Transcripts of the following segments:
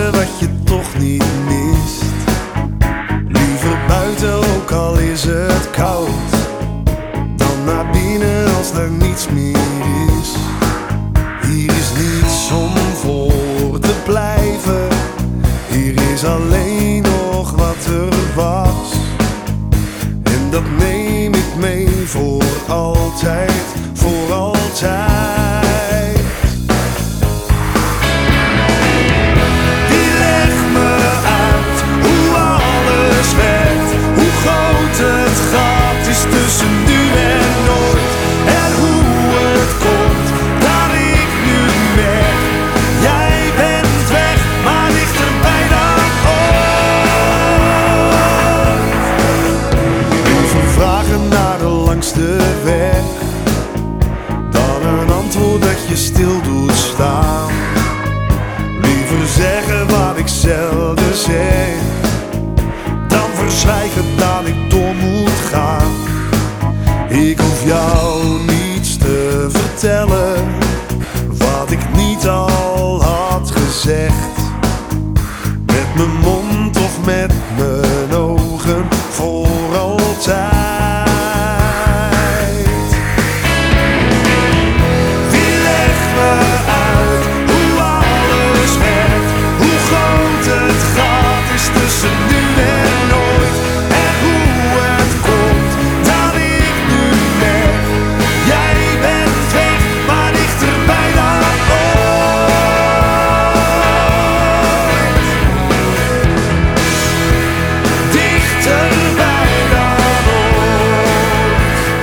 eten wat je toch niet mist. Liever buiten, ook al is het koud, dan naar binnen als er niets meer is. Hier is niets om voor te blijven, hier is alleen nog wat er was. En dat neem ik mee voor altijd, voor altijd. Die legt me uit hoe alles werkt, hoe groot het gat is tussen nu en nooit. En hoe het komt dat ik nu merk, jij bent weg, maar dichterbij dan ooit. Liever vragen naar de langste weg, dan een antwoord dat je stil doet staan. Liever zeggen wat ik zelden zeg, dan verzwijgen dat ik door moet gaan. Ik hoef jou niets te vertellen wat ik niet al had gezegd. Met mijn mond of met mijn ogen, voor altijd. Wie legt me uit hoe alles werkt, hoe groot het gat is tussen nu en nooit. En hoe het komt dat ik nu merk, jij bent weg, maar dichterbij dan ooit. Dichterbij dan ooit.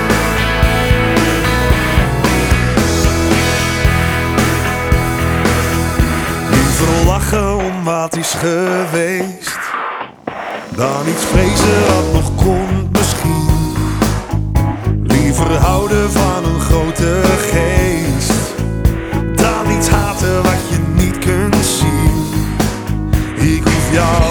Liever lachen om wat is geweest, dan iets vrezen wat nog komt misschien. Liever houden van een grote geest, dan iets haten wat je niet kunt zien. Ik hoef jou